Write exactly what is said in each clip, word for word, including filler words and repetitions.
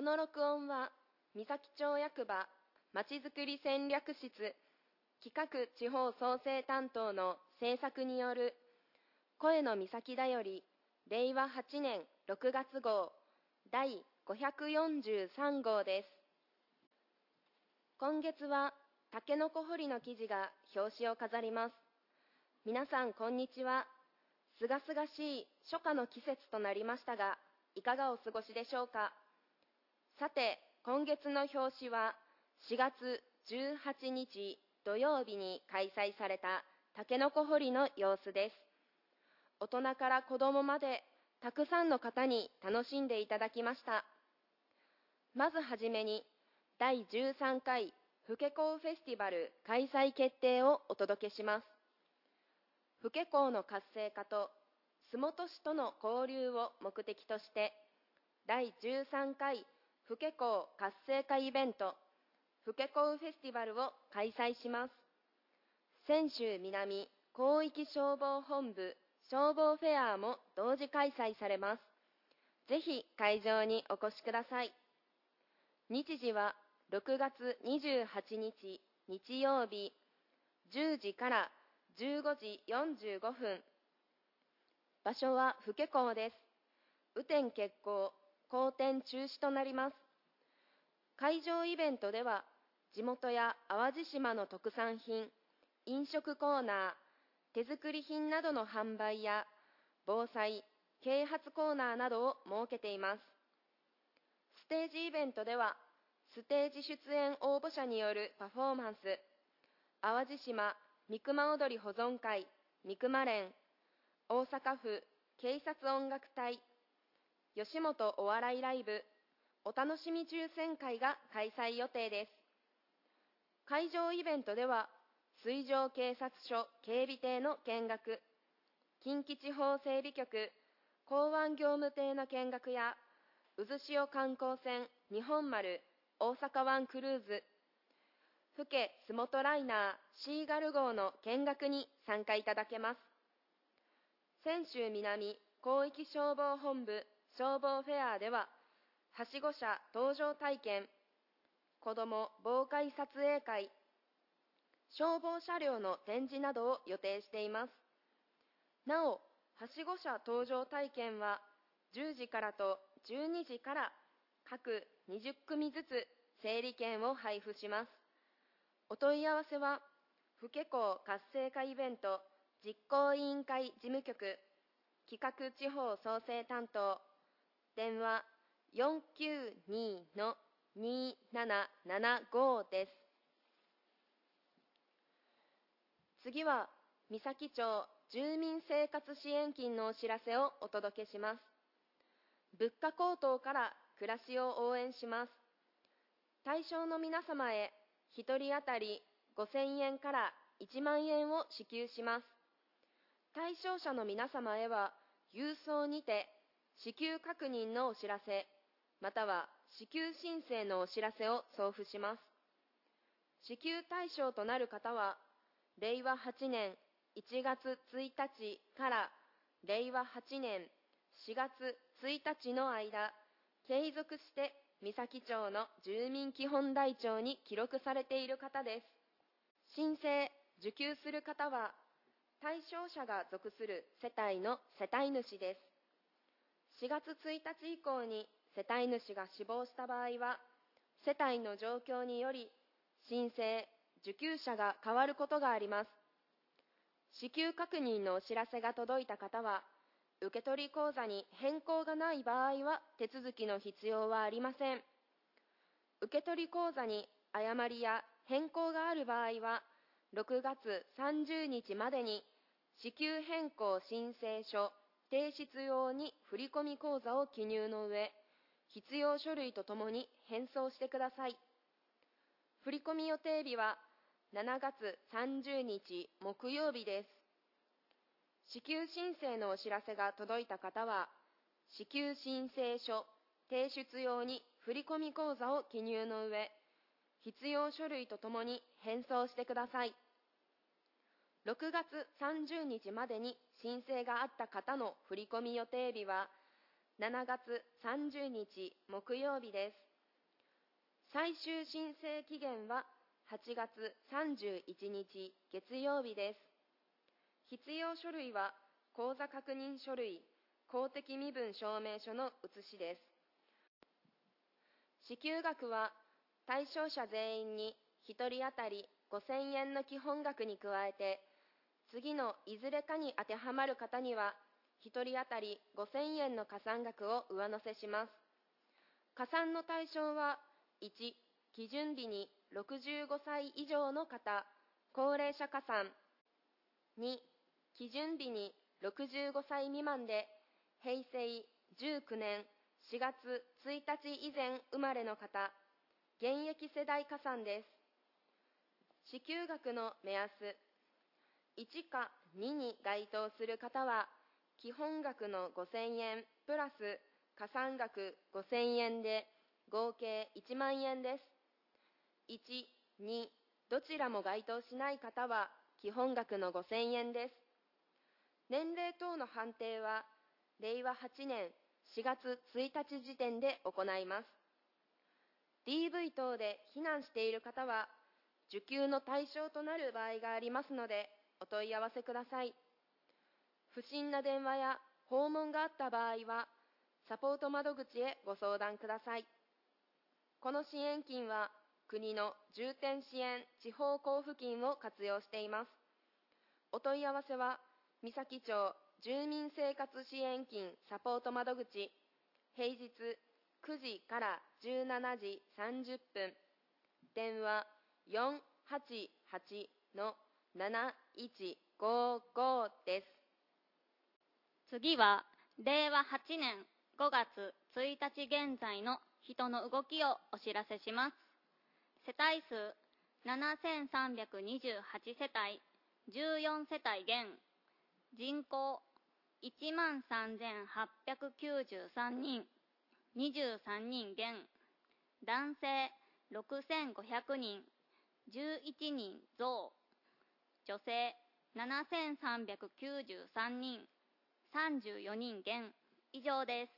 の録音は、三崎町役場まちづくり戦略室企画地方創生担当の制作による声の岬だよりれいわはちねんろくがつ号だいごひゃくよんじゅうさん号です。今月はたけのこ掘りの記事が表紙を飾ります。皆さんこんにちは。すがすがしい初夏の季節となりましたが、いかがお過ごしでしょうか。さて、今月の表紙はしがつじゅうはちにち土曜日に開催されたたけのこ掘りの様子です。大人から子供までたくさんの方に楽しんでいただきました。まずはじめにだいじゅうさんかいふけこうフェスティバル開催決定をお届けします。ふけこうの活性化と洲本市との交流を目的としてだいじゅうさんかいふけこう活性化イベントふけこうフェスティバルを開催します。泉州南広域消防本部消防フェアも同時開催されます。ぜひ会場にお越しください。日時はろくがつにじゅうはちにち日曜日じゅうじからじゅうごじよんじゅうごふん。場所はふけこうです。雨天決行、好天中止となります。会場イベントでは地元や淡路島の特産品、飲食コーナー、手作り品などの販売や防災、啓発コーナーなどを設けています。ステージイベントではステージ出演応募者によるパフォーマンス、淡路島三熊踊り保存会三熊連、大阪府警察音楽隊、吉本お笑いライブ、お楽しみ抽選会が開催予定です。会場イベントでは水上警察署警備艇の見学、近畿地方整備局港湾業務艇の見学や渦潮観光船日本丸大阪湾クルーズ、府警洲本ライナーシーガル号の見学に参加いただけます。泉州南広域消防本部消防フェアでははしご車搭乗体験、子ども防火撮影会、消防車両の展示などを予定しています。なお、はしご車搭乗体験はじゅうじからとじゅうにじから各にじゅっくみずつ整理券を配布します。お問い合わせは、ふけこう活性化イベント実行委員会事務局企画地方創生担当、電話 よんきゅうに にーななななご です。次は、三崎町住民生活支援金のお知らせをお届けします。物価高騰から暮らしを応援します。対象の皆様へ、ひとり当たりごせんえんからいちまんえんを支給します。対象者の皆様へは、郵送にて支給確認のお知らせ、または支給申請のお知らせを送付します。支給対象となる方は、れいわはちねんいちがつついたちかられいわはちねんしがつついたちの間、継続して三崎町の住民基本台帳に記録されている方です。申請・受給する方は、対象者が属する世帯の世帯主です。しがつついたち以降に世帯主が死亡した場合は、世帯の状況により申請・受給者が変わることがあります。支給確認のお知らせが届いた方は、受取口座に変更がない場合は手続きの必要はありません。受取口座に誤りや変更がある場合は、ろくがつさんじゅうにちまでに支給変更申請書提出用に振込口座を記入の上、必要書類とともに返送してください。振込予定日はしちがつさんじゅうにち木曜日です。支給申請のお知らせが届いた方は、支給申請書提出用に振込口座を記入の上、必要書類とともに返送してください。ろくがつさんじゅうにちまでに申請があった方の振込予定日はしちがつさんじゅうにち木曜日です。 最終申請期限ははちがつさんじゅういちにち月曜日です。必要書類は口座確認書類、公的身分証明書の写しです。支給額は対象者全員にひとり当たりごせんえんの基本額に加えて、次のいずれかに当てはまる方にはひとり当たりごせんえんの加算額を上乗せします。加算の対象は、いち、基準日にろくじゅうごさい以上の方、高齢者加算。に、基準日にろくじゅうごさい未満で、平成じゅうきゅうねんしがつついたち以前生まれの方、現役世代加算です。支給額の目安。いちかにに該当する方は、基本額のごせんえんプラス加算額ごせんえんで合計いちまんえんです。いち、にどちらも該当しない方は基本額のごせんえんです。年齢等の判定はれいわはちねんしがつついたち時点で行います。ディーブイ 等で避難している方は受給の対象となる場合がありますのでお問い合わせください。不審な電話や訪問があった場合はサポート窓口へご相談ください。この支援金は国の重点支援地方交付金を活用しています。お問い合わせは三崎町住民生活支援金サポート窓口、平日くじからじゅうしちじさんじゅっぷん、電話 よんはちはちのなないちごご です。 次はれいわはちねんごがつついたち現在の人の動きをお知らせします。世帯数ななせんさんびゃくにじゅうはち世帯、じゅうよん世帯減、人口いちまんさんぜんはっぴゃくきゅうじゅうさんにん、にじゅうさんにん減、男性ろくせんごひゃくにん、じゅういちにん増、女性ななせんさんびゃくきゅうじゅうさんにん、さんじゅうよにん減。以上です。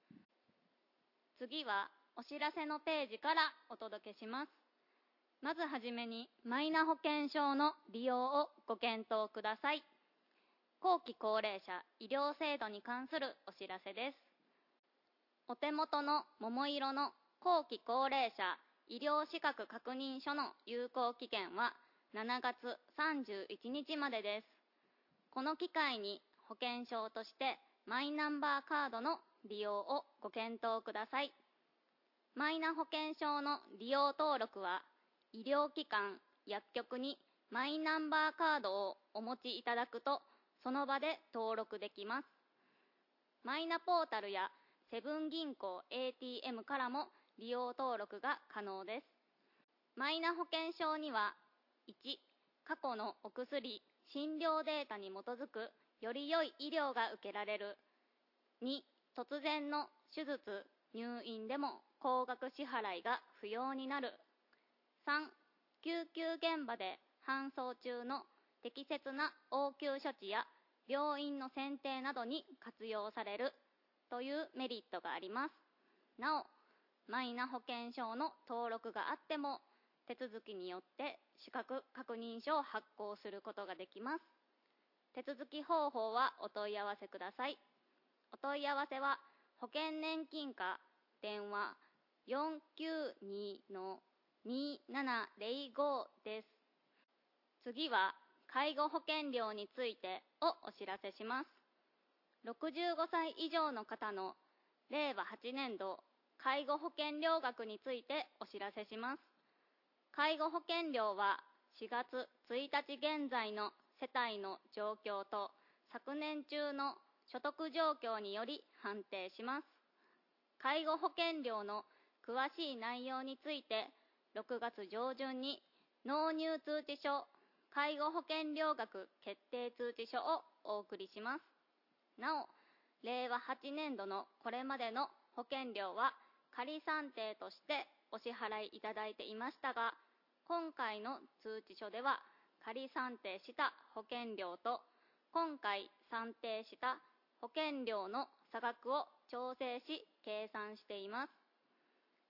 次はお知らせのページからお届けします。まずはじめにマイナ保険証の利用をご検討ください。後期高齢者医療制度に関するお知らせです。お手元の桃色の後期高齢者医療資格確認書の有効期限はしちがつさんじゅういちにちまでです。この機会に保険証としてマイナンバーカードの利用をご検討ください。マイナ保険証の利用登録は、医療機関、薬局にマイナンバーカードをお持ちいただくと、その場で登録できます。マイナポータルやセブン銀行 エーティーエム からも利用登録が可能です。マイナ保険証には、いち、過去のお薬、診療データに基づくより良い医療が受けられる。に、突然の手術、入院でも高額支払いが不要になる。さん、救急現場で搬送中の適切な応急処置や病院の選定などに活用されるというメリットがあります。なお、マイナ保険証の登録があっても手続きによって資格確認書を発行することができます。手続き方法はお問い合わせください。お問い合わせは保険年金課電話 よんきゅうにのにーななぜろご です。次は介護保険料についてをお知らせします。ろくじゅうごさい以上の方のれいわはちねんど介護保険料額についてお知らせします。介護保険料はしがつついたち現在の世帯の状況と昨年中の所得状況により判定します。介護保険料の詳しい内容についてろくがつ上旬に納入通知書、介護保険料額決定通知書をお送りします。なお、れいわはちねんどのこれまでの保険料は仮算定としてお支払いいただいていましたが、今回の通知書では仮算定した保険料と今回算定した保険料の差額を調整し計算しています。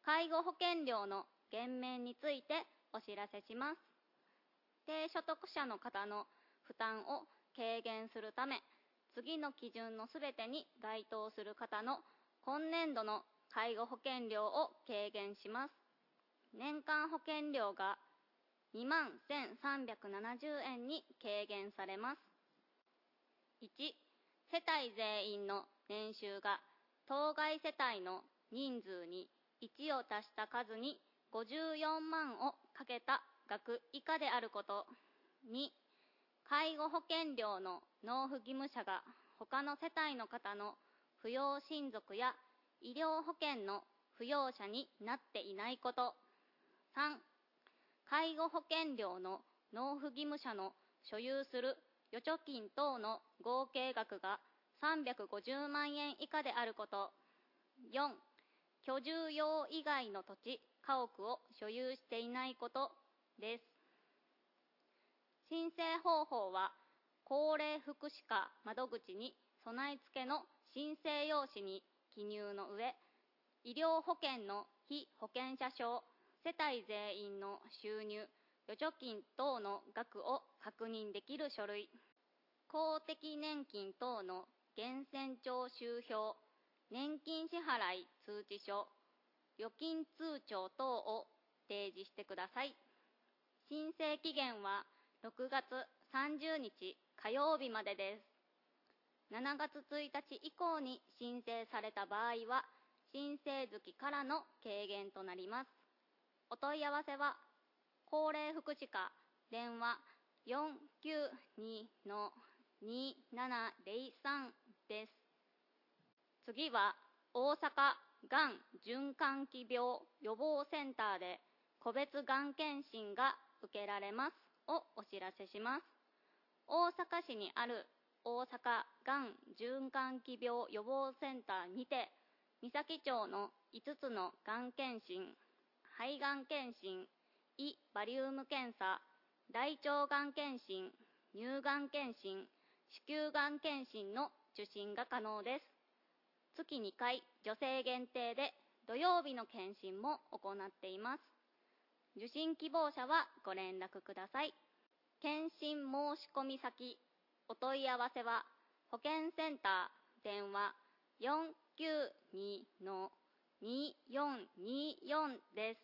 介護保険料の減免についてお知らせします。低所得者の方の負担を軽減するため、次の基準のすべてに該当する方の今年度の介護保険料を軽減します。年間保険料がにまんせんさんびゃくななじゅうえんに軽減されます。いち、世帯全員の年収が当該世帯の人数にいちを足した数にごじゅうよんまんをかけた額以下であること。に、介護保険料の納付義務者が他の世帯の方の扶養親族や医療保険の扶養者になっていないこと。さん、介護保険料の納付義務者の所有する預貯金等の合計額がさんびゃくごじゅうまんえん以下であること。よん、居住用以外の土地、家屋を所有していないことです。申請方法は、高齢福祉課窓口に備え付けの申請用紙に記入の上、医療保険の被保険者証、世帯全員の収入、預貯金等の額を確認できる書類、公的年金等の源泉徴収票、年金支払い通知書、預金通帳等を提示してください。申請期限はろくがつさんじゅうにち火曜日までです。しちがつついたち以降に申請された場合は、申請月からの軽減となります。お問い合わせは、高齢福祉課電話 よんきゅうにのにななぜろさん です。次は、大阪がん循環器病予防センターで個別がん検診が受けられますをお知らせします。大阪市にある大阪がん循環器病予防センターにて、三崎町のいつつのがん検診、肺がん検診、胃バリウム検査、大腸がん検診、乳がん検診、子宮がん検診の受診が可能です。月にかい、女性限定で土曜日の検診も行っています。受診希望者はご連絡ください。検診申し込み先、お問い合わせは、保健センター電話 よんきゅうにのによんによん です。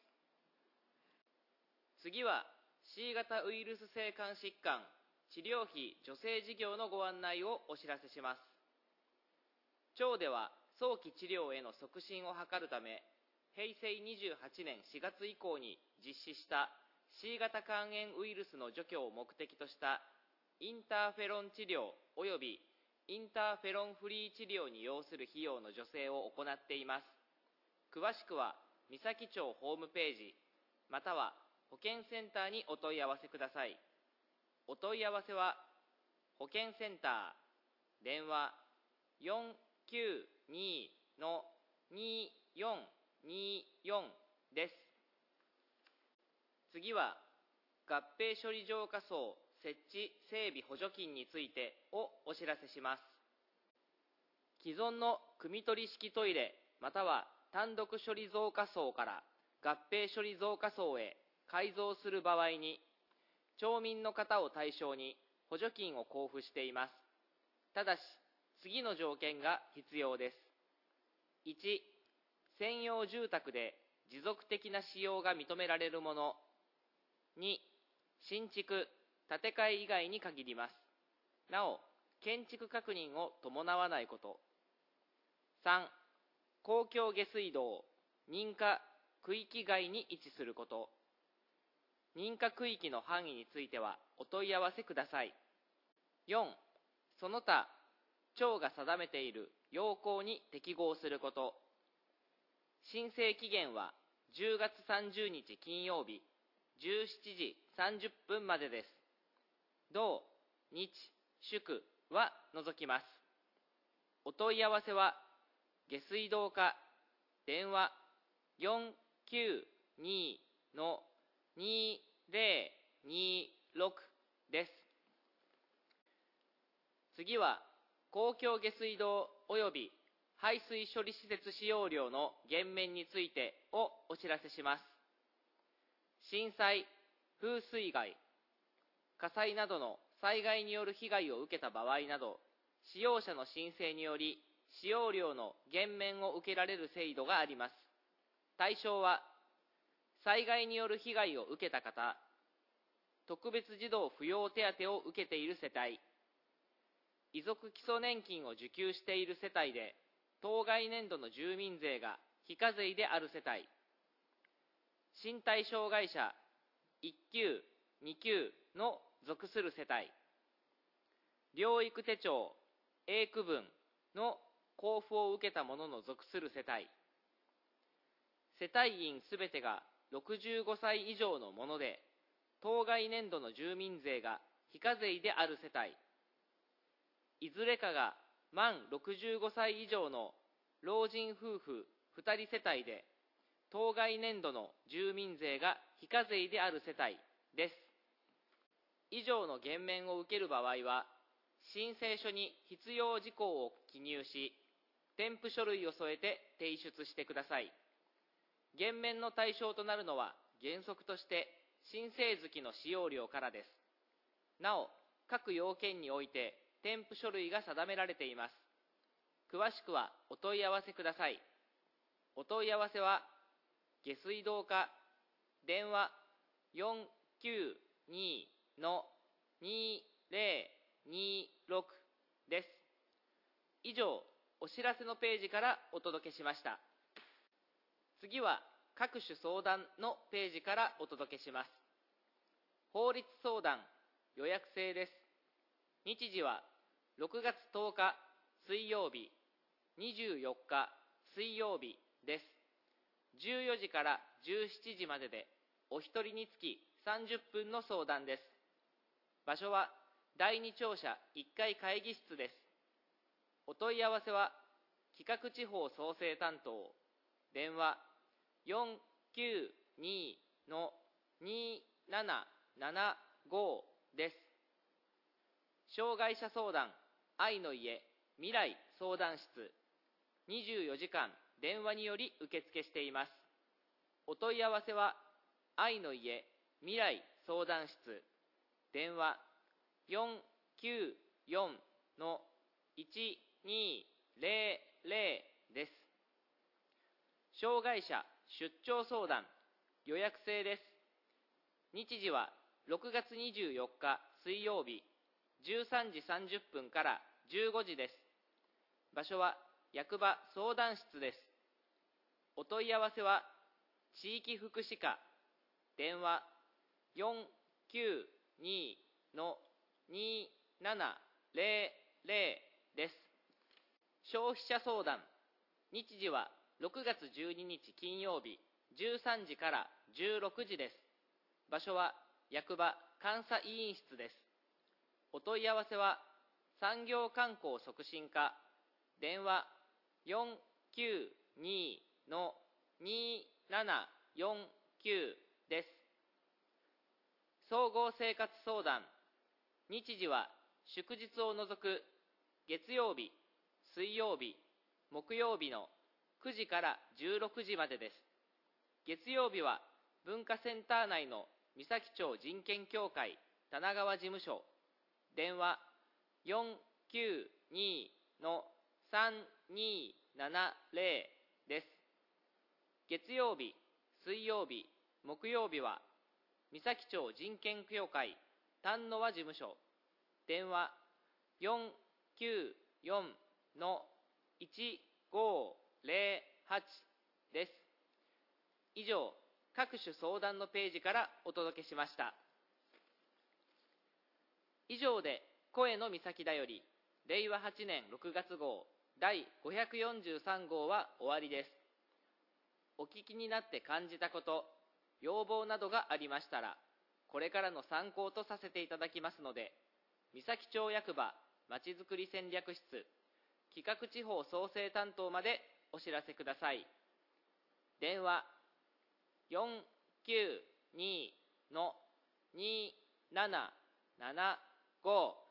次は C 型ウイルス性肝疾患治療費助成事業のご案内をお知らせします。町では早期治療への促進を図るため、へいせいにじゅうはちねんしがつ以降に実施した C 型肝炎ウイルスの除去を目的としたインターフェロン治療およびインターフェロンフリー治療に要する費用の助成を行っています。詳しくは三崎町ホームページまたは保健センターにお問い合わせください。お問い合わせは保健センター電話 よんきゅうにのによんによん です。次は合併処理場仮想設置整備補助金についてをお知らせします。既存の汲み取り式トイレまたは単独処理増加層から合併処理増加層へ改造する場合に、町民の方を対象に補助金を交付しています。ただし、次の条件が必要です。いち、専用住宅で持続的な使用が認められるもの。に、新築、建て替え以外に限ります。なお、建築確認を伴わないこと。さん、公共下水道、認可区域外に位置すること。認可区域の範囲についてはお問い合わせください。よん、その他、町が定めている要項に適合すること。申請期限はじゅうがつさんじゅうにち金曜日じゅうしちじさんじゅっぷんまでです。土、日、祝は除きます。お問い合わせは下水道課電話 よんきゅうにのにぜろにろく です。次は公共下水道および排水処理施設使用料の減免についてをお知らせします。震災、風水害、火災などの災害による被害を受けた場合など、使用者の申請により使用料の減免を受けられる制度があります。対象は、災害による被害を受けた方、特別児童扶養手当を受けている世帯、遺族基礎年金を受給している世帯で、当該年度の住民税が非課税である世帯、身体障害者いっ級、に級の属する世帯、療育手帳、英区分の交付を受けた者の属する世帯、世帯員すべてがろくじゅうごさい以上の者で、当該年度の住民税が非課税である世帯、いずれかが満ろくじゅうごさい以上の老人夫婦ふたり世帯で、当該年度の住民税が非課税である世帯です。以上の減免を受ける場合は、申請書に必要事項を記入し、添付書類を添えて提出してください。減免の対象となるのは原則として申請月の使用料からです。なお、各要件において添付書類が定められています。詳しくはお問い合わせください。お問い合わせは、下水道課電話 よんきゅうに にぜろにろく です。以上、お知らせのページからお届けしました。次は各種相談のページからお届けします。法律相談予約制です。日時はろくがつとおか水曜日、にじゅうよっか水曜日です。じゅうよじからじゅうしちじまでで、お一人につきさんじゅっぷんの相談です。場所はだいに庁舎いっかい会議室です。お問い合わせは、企画地方創生担当、電話 よんきゅうに にななななご です。障害者相談愛の家未来相談室、にじゅうよじかん電話により受付しています。お問い合わせは、愛の家未来相談室、電話 よんきゅうよん いちにぜろぜろ です。障害者出張相談予約制です。日時はろくがつにじゅうよっか水曜日、じゅうさんじさんじゅっぷんからじゅうごじです。場所は役場相談室です。お問い合わせは、地域福祉課電話 よんきゅうに にななぜろぜろ です。消費者相談日時はろくがつじゅうににち金曜日、じゅうさんじからじゅうろくじです。場所は役場監査委員室です。お問い合わせは、産業観光促進課電話 よんきゅうに にななよんきゅう です。総合生活相談日時は祝日を除く月曜日、水曜日、木曜日のくじからじゅうろくじまでです。月曜日は文化センター内の三崎町人権協会棚川事務所電話 よんきゅうに さんにななぜろ です。月曜日、水曜日、木曜日は三崎町人権協会丹野和事務所電話 よんきゅうよん いちごぜろはち です。以上、各種相談のページからお届けしました。以上で声の岬だよりれいわはちねんろくがつ号だいごひゃくよんじゅうさん号は終わりです。お聞きになって感じたこと、要望などがありましたら、これからの参考とさせていただきますので、三崎町役場まちづくり戦略室企画地方創生担当までお知らせください。電話 よんきゅうに にななななご